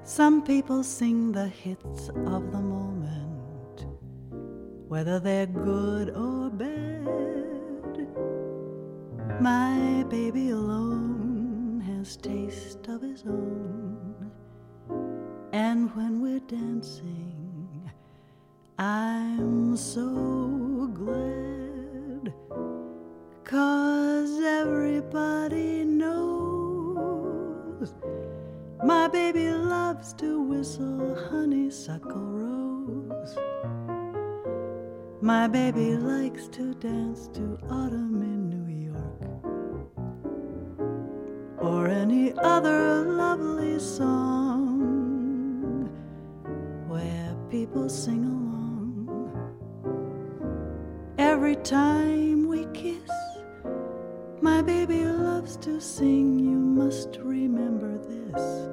Some people sing the hits of the moment, whether they're good or bad. My baby alone has taste of his own, and when we're dancing, I'm so glad, 'cause everybody knows my baby loves to whistle Honeysuckle Rose. My baby likes to dance to Autumn in New York, or any other lovely song where people sing along. Every time we kiss, my baby loves to sing, "You must remember this,"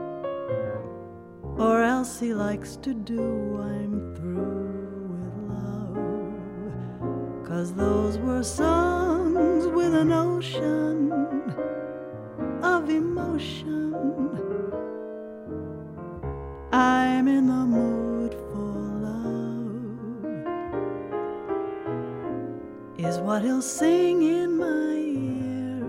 or else he likes to do, "I'm through with love," 'cause those were songs with an ocean of emotion. I'm in the mood for love, is what he'll sing in my ear.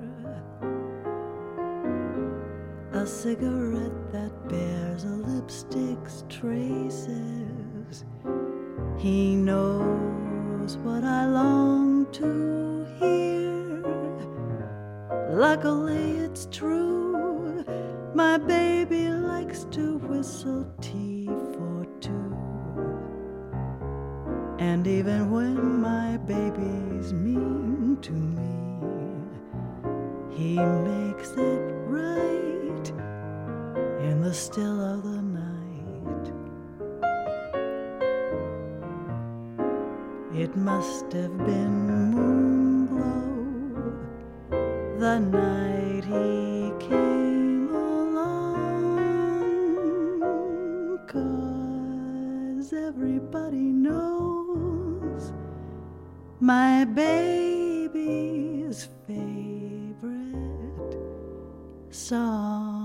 A cigarette that bears a lipstick's traces. He knows what I long to hear. Luckily it's true, my baby likes to whistle tea for two. And even when my baby's mean to me, he makes it right in the still of the night. It must have been moonglow the night he came along, 'cause everybody knows my baby's favorite song.